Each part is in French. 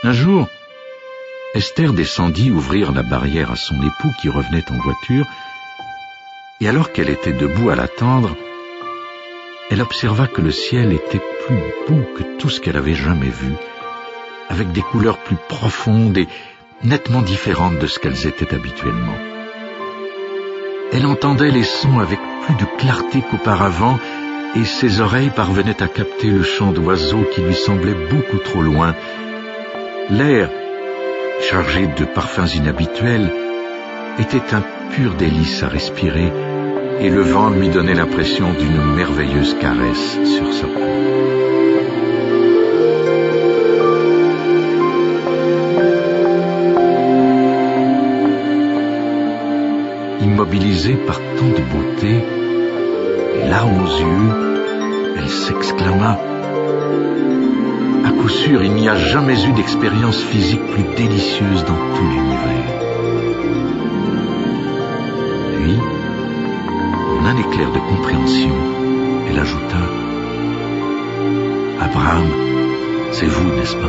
Un jour, Esther descendit ouvrir la barrière à son époux qui revenait en voiture, et alors qu'elle était debout à l'attendre, elle observa que le ciel était plus beau que tout ce qu'elle avait jamais vu, avec des couleurs plus profondes et nettement différentes de ce qu'elles étaient habituellement. Elle entendait les sons avec plus de clarté qu'auparavant, et ses oreilles parvenaient à capter le chant d'oiseaux qui lui semblait beaucoup trop loin. L'air, chargé de parfums inhabituels, était un pur délice à respirer, et le vent lui donnait l'impression d'une merveilleuse caresse sur sa peau. Immobilisée par tant de beauté, les larmes aux yeux, elle s'exclama: « À coup sûr, il n'y a jamais eu d'expérience physique plus délicieuse dans tout l'univers. » Puis, en un éclair de compréhension, elle ajouta: « Abraham, c'est vous, n'est-ce pas? »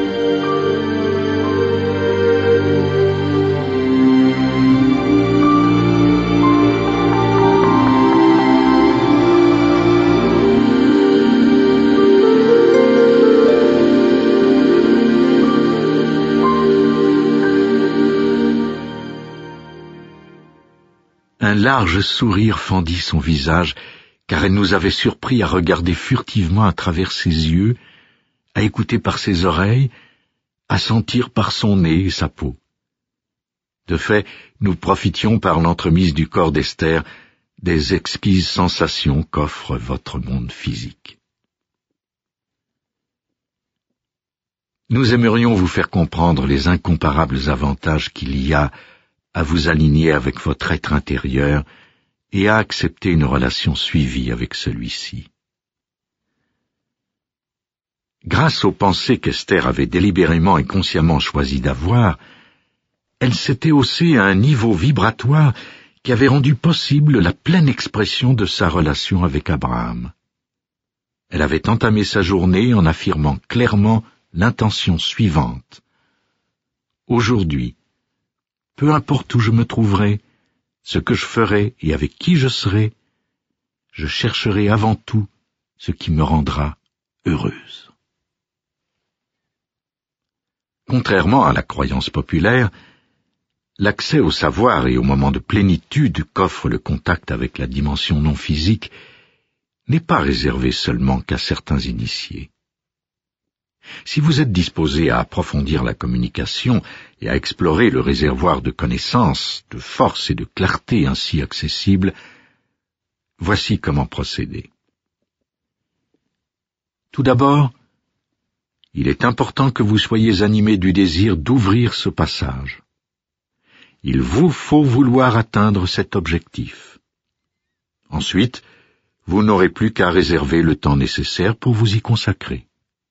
Un large sourire fendit son visage, car elle nous avait surpris à regarder furtivement à travers ses yeux, à écouter par ses oreilles, à sentir par son nez et sa peau. De fait, nous profitions par l'entremise du corps d'Esther des exquises sensations qu'offre votre monde physique. Nous aimerions vous faire comprendre les incomparables avantages qu'il y a à vous aligner avec votre être intérieur et à accepter une relation suivie avec celui-ci. Grâce aux pensées qu'Esther avait délibérément et consciemment choisi d'avoir, elle s'était haussée à un niveau vibratoire qui avait rendu possible la pleine expression de sa relation avec Abraham. Elle avait entamé sa journée en affirmant clairement l'intention suivante: « Aujourd'hui, peu importe où je me trouverai, ce que je ferai et avec qui je serai, je chercherai avant tout ce qui me rendra heureuse. » Contrairement à la croyance populaire, l'accès au savoir et au moment de plénitude qu'offre le contact avec la dimension non physique n'est pas réservé seulement qu'à certains initiés. Si vous êtes disposé à approfondir la communication et à explorer le réservoir de connaissances, de force et de clarté ainsi accessible, voici comment procéder. Tout d'abord, il est important que vous soyez animé du désir d'ouvrir ce passage. Il vous faut vouloir atteindre cet objectif. Ensuite, vous n'aurez plus qu'à réserver le temps nécessaire pour vous y consacrer.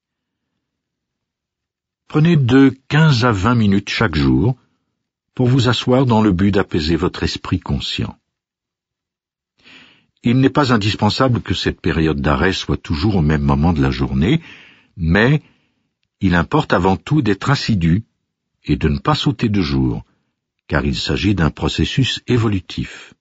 Prenez de 15 à 20 minutes chaque jour pour vous asseoir dans le but d'apaiser votre esprit conscient. Il n'est pas indispensable que cette période d'arrêt soit toujours au même moment de la journée, mais il importe avant tout d'être assidu et de ne pas sauter de jour, car il s'agit d'un processus évolutif.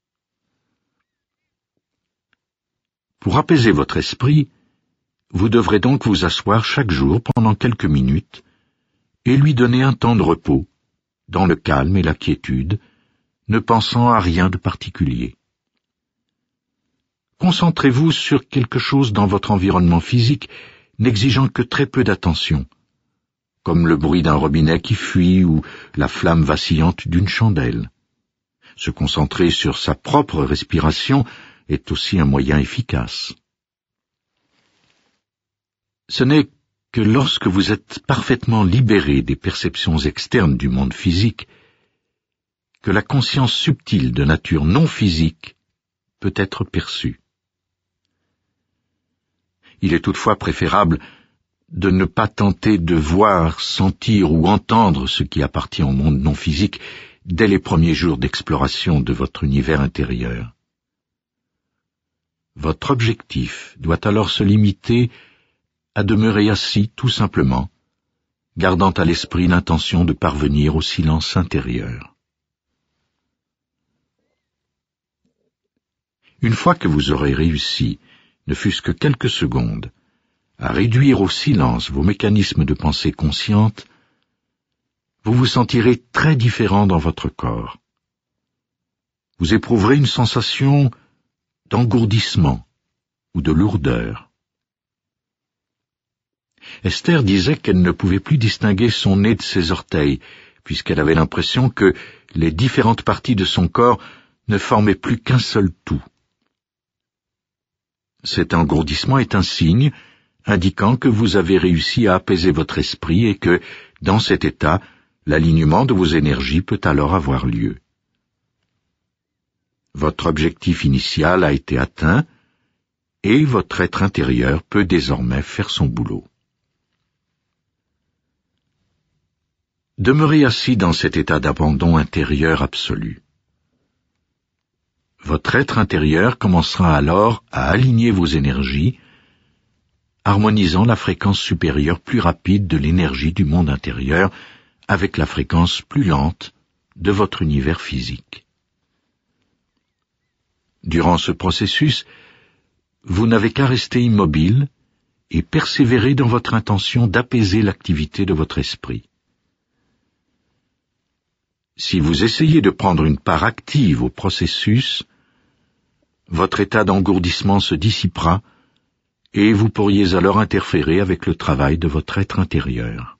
Pour apaiser votre esprit, vous devrez donc vous asseoir chaque jour pendant quelques minutes et lui donner un temps de repos, dans le calme et la quiétude, ne pensant à rien de particulier. Concentrez-vous sur quelque chose dans votre environnement physique, n'exigeant que très peu d'attention, comme le bruit d'un robinet qui fuit ou la flamme vacillante d'une chandelle. Se concentrer sur sa propre respiration est aussi un moyen efficace. Ce n'est que lorsque vous êtes parfaitement libéré des perceptions externes du monde physique que la conscience subtile de nature non physique peut être perçue. Il est toutefois préférable de ne pas tenter de voir, sentir ou entendre ce qui appartient au monde non physique dès les premiers jours d'exploration de votre univers intérieur. Votre objectif doit alors se limiter à demeurer assis tout simplement, gardant à l'esprit l'intention de parvenir au silence intérieur. Une fois que vous aurez réussi, ne fût-ce que quelques secondes, à réduire au silence vos mécanismes de pensée consciente, vous vous sentirez très différent dans votre corps. Vous éprouverez une sensation d'engourdissement ou de lourdeur. Esther disait qu'elle ne pouvait plus distinguer son nez de ses orteils, puisqu'elle avait l'impression que les différentes parties de son corps ne formaient plus qu'un seul tout. Cet engourdissement est un signe indiquant que vous avez réussi à apaiser votre esprit et que, dans cet état, l'alignement de vos énergies peut alors avoir lieu. Votre objectif initial a été atteint et votre être intérieur peut désormais faire son boulot. Demeurez assis dans cet état d'abandon intérieur absolu. Votre être intérieur commencera alors à aligner vos énergies, harmonisant la fréquence supérieure plus rapide de l'énergie du monde intérieur avec la fréquence plus lente de votre univers physique. Durant ce processus, vous n'avez qu'à rester immobile et persévérer dans votre intention d'apaiser l'activité de votre esprit. Si vous essayez de prendre une part active au processus, votre état d'engourdissement se dissipera et vous pourriez alors interférer avec le travail de votre être intérieur.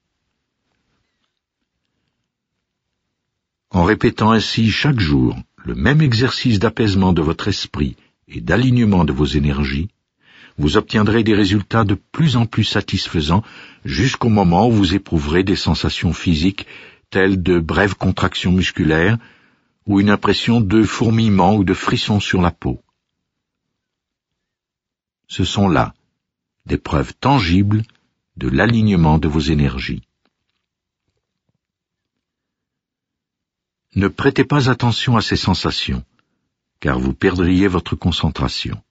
En répétant ainsi chaque jour le même exercice d'apaisement de votre esprit et d'alignement de vos énergies, vous obtiendrez des résultats de plus en plus satisfaisants jusqu'au moment où vous éprouverez des sensations physiques telles de brèves contractions musculaires ou une impression de fourmillement ou de frisson sur la peau. Ce sont là des preuves tangibles de l'alignement de vos énergies. Ne prêtez pas attention à ces sensations, car vous perdriez votre concentration.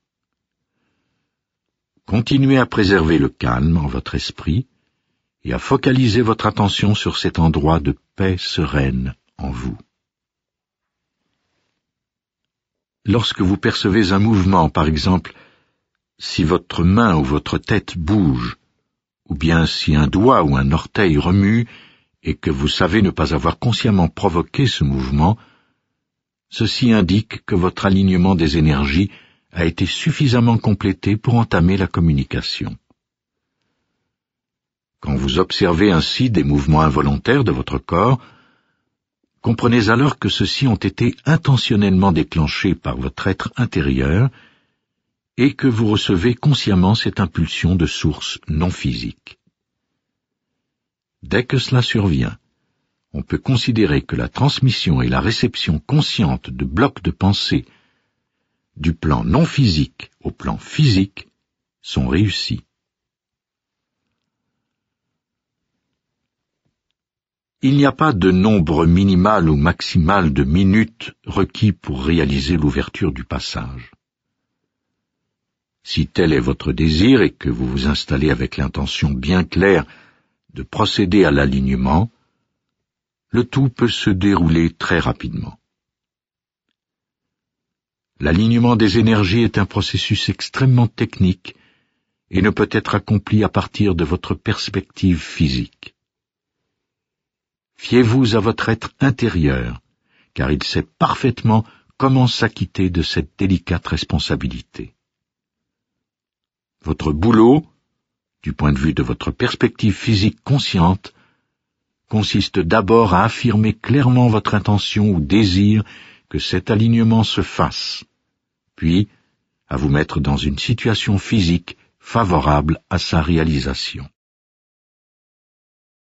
Continuez à préserver le calme en votre esprit et à focaliser votre attention sur cet endroit de paix sereine en vous. Lorsque vous percevez un mouvement, par exemple, si votre main ou votre tête bouge, ou bien si un doigt ou un orteil remue, et que vous savez ne pas avoir consciemment provoqué ce mouvement, ceci indique que votre alignement des énergies a été suffisamment complété pour entamer la communication. Quand vous observez ainsi des mouvements involontaires de votre corps, comprenez alors que ceux-ci ont été intentionnellement déclenchés par votre être intérieur et que vous recevez consciemment cette impulsion de source non physique. Dès que cela survient, on peut considérer que la transmission et la réception consciente de blocs de pensée du plan non physique au plan physique sont réussies. Il n'y a pas de nombre minimal ou maximal de minutes requis pour réaliser l'ouverture du passage. Si tel est votre désir et que vous vous installez avec l'intention bien claire de procéder à l'alignement, le tout peut se dérouler très rapidement. L'alignement des énergies est un processus extrêmement technique et ne peut être accompli à partir de votre perspective physique. Fiez-vous à votre être intérieur, car il sait parfaitement comment s'acquitter de cette délicate responsabilité. Votre boulot, du point de vue de votre perspective physique consciente, consiste d'abord à affirmer clairement votre intention ou désir que cet alignement se fasse, puis à vous mettre dans une situation physique favorable à sa réalisation.